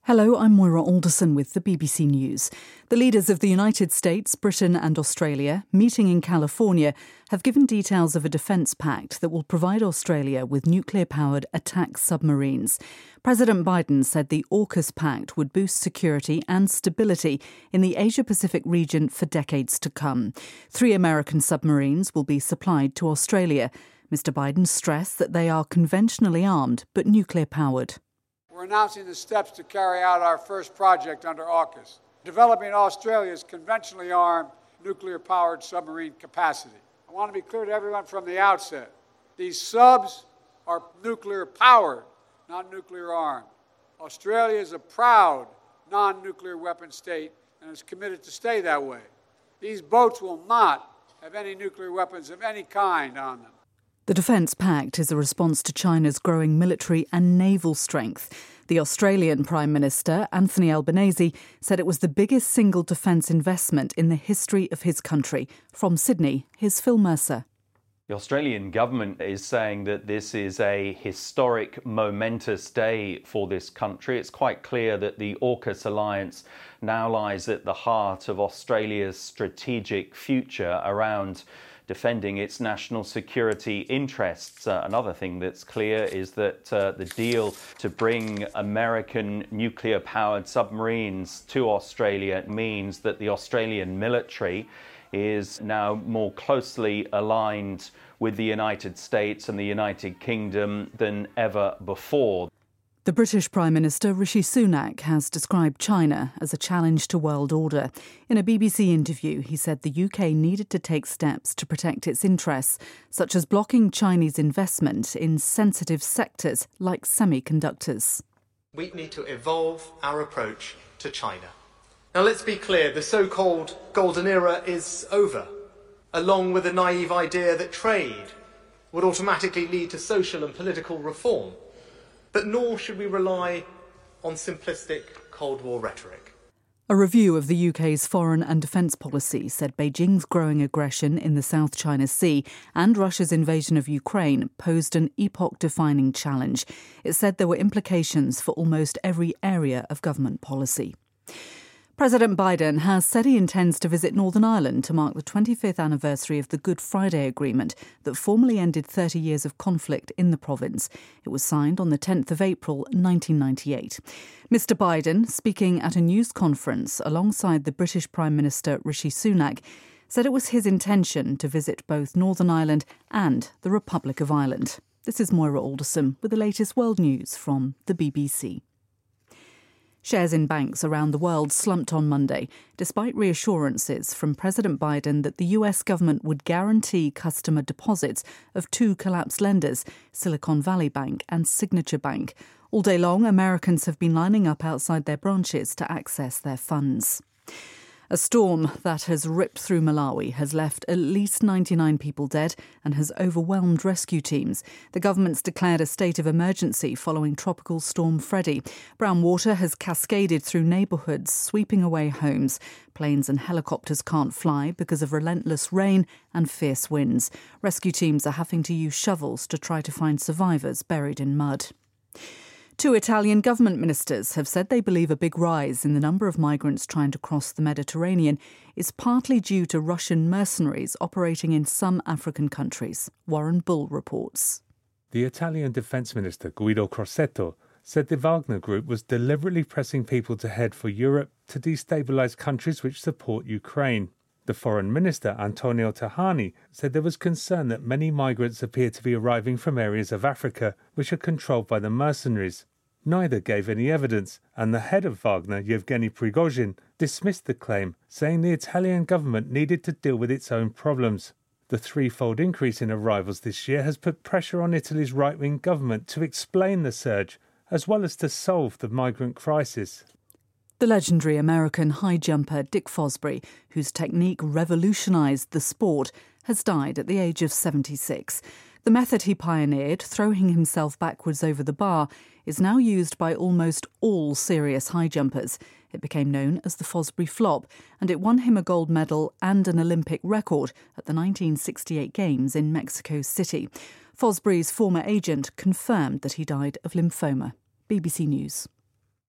Hello, I'm Moira Alderson with the BBC News. The leaders of the United States, Britain and Australia, meeting in California, have given details of a defence pact that will provide Australia with nuclear-powered attack submarines. President Biden said the AUKUS pact would boost security and stability in the Asia-Pacific region for decades to come. 3 American submarines will be supplied to Australia. Mr. Biden stressed that they are conventionally armed but nuclear-powered. We're announcing the steps to carry out our first project under AUKUS, developing Australia's conventionally armed, nuclear-powered submarine capacity. I want to be clear to everyone from the outset. These subs are nuclear-powered, not nuclear-armed. Australia is a proud non-nuclear weapon state and is committed to stay that way. These boats will not have any nuclear weapons of any kind on them. The Defence Pact is a response to China's growing military and naval strength. The Australian Prime Minister, Anthony Albanese, said it was the biggest single defence investment in the history of his country. From Sydney, here's Phil Mercer. The Australian government is saying that this is a historic, momentous day for this country. It's quite clear that the AUKUS alliance now lies at the heart of Australia's strategic future around defending its national security interests. Another thing that's clear is that the deal to bring American nuclear-powered submarines to Australia means that the Australian military is now more closely aligned with the United States and the United Kingdom than ever before. The British Prime Minister Rishi Sunak has described China as a challenge to world order. In a BBC interview, he said the UK needed to take steps to protect its interests, such as blocking Chinese investment in sensitive sectors like semiconductors. We need to evolve our approach to China. Now let's be clear, the so-called golden era is over, along with the naive idea that trade would automatically lead to social and political reform. But nor should we rely on simplistic Cold War rhetoric. A review of the UK's foreign and defence policy said Beijing's growing aggression in the South China Sea and Russia's invasion of Ukraine posed an epoch-defining challenge. It said there were implications for almost every area of government policy. President Biden has said he intends to visit Northern Ireland to mark the 25th anniversary of the Good Friday Agreement that formally ended 30 years of conflict in the province. It was signed on the 10th of April 1998. Mr. Biden, speaking at a news conference alongside the British Prime Minister Rishi Sunak, said it was his intention to visit both Northern Ireland and the Republic of Ireland. This is Moira Alderson with the latest world news from the BBC. Shares in banks around the world slumped on Monday, despite reassurances from President Biden that the US government would guarantee customer deposits of 2 collapsed lenders, Silicon Valley Bank and Signature Bank. All day long, Americans have been lining up outside their branches to access their funds. A storm that has ripped through Malawi has left at least 99 people dead and has overwhelmed rescue teams. The government's declared a state of emergency following Tropical Storm Freddie. Brown water has cascaded through neighbourhoods, sweeping away homes. Planes and helicopters can't fly because of relentless rain and fierce winds. Rescue teams are having to use shovels to try to find survivors buried in mud. 2 Italian government ministers have said they believe a big rise in the number of migrants trying to cross the Mediterranean is partly due to Russian mercenaries operating in some African countries. Warren Bull reports. The Italian Defence Minister Guido Crosetto said the Wagner Group was deliberately pressing people to head for Europe to destabilise countries which support Ukraine. The Foreign Minister, Antonio Tajani, said there was concern that many migrants appear to be arriving from areas of Africa which are controlled by the mercenaries. Neither gave any evidence, and the head of Wagner, Yevgeny Prigozhin, dismissed the claim, saying the Italian government needed to deal with its own problems. The threefold increase in arrivals this year has put pressure on Italy's right-wing government to explain the surge, as well as to solve the migrant crisis. The legendary American high jumper Dick Fosbury, whose technique revolutionised the sport, has died at the age of 76. The method he pioneered, throwing himself backwards over the bar, is now used by almost all serious high jumpers. It became known as the Fosbury Flop, and it won him a gold medal and an Olympic record at the 1968 Games in Mexico City. Fosbury's former agent confirmed that he died of lymphoma. BBC News.